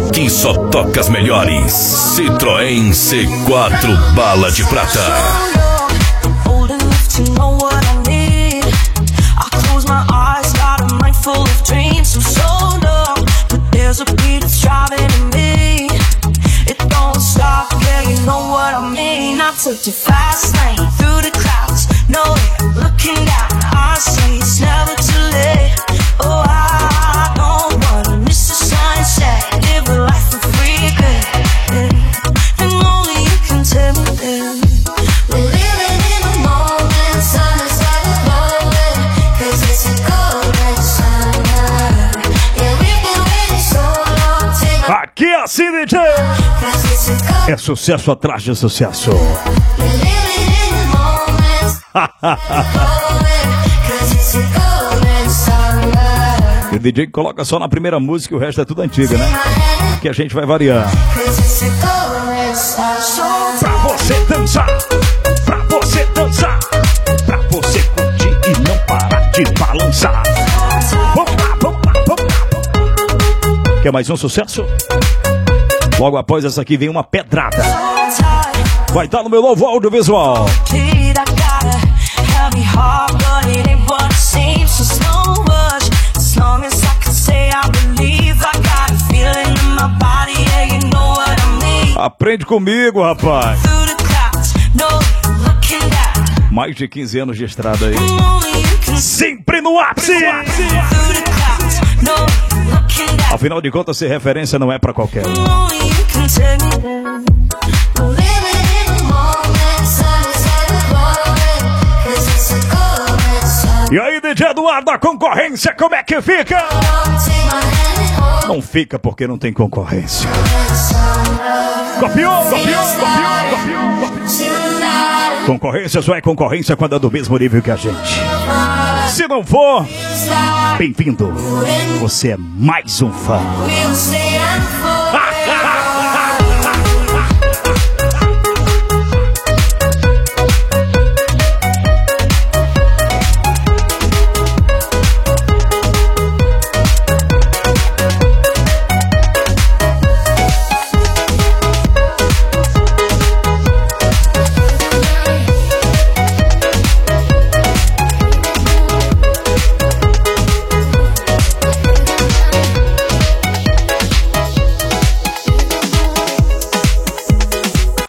Aqui só toca as melhores. Citroën C4 Bala de Prata. Took the fast lane through the clouds, no way, looking down. I say it's never too late. Oh, I don't wanna miss the sunset. Live a life for free, good. And only you can tell me that. We're living in the moment, sun is ever glowing, 'cause it's a golden summer. Yeah, we've been waiting so long. Aqui é assim, DJ. É sucesso atrás de sucesso. E o DJ coloca só na primeira música e o resto é tudo antiga, né? Que a gente vai variar. Pra você dançar, pra você dançar, pra você curtir e não parar de balançar. Vamos lá, vamos lá, vamos lá. Quer mais um sucesso? Logo após essa aqui vem uma pedrada. Vai estar no meu novo audiovisual. Aprende comigo, rapaz. Mais de 15 anos de estrada aí. Sempre no ápice. Afinal de contas, ser referência não é pra qualquer um. E aí, DJ Eduardo, a concorrência, como é que fica? Não fica porque não tem concorrência. Copiou, copiou, copiou, copiou. Concorrência só é concorrência quando é do mesmo nível que a gente. Se não for, bem-vindo. Você é mais um fã.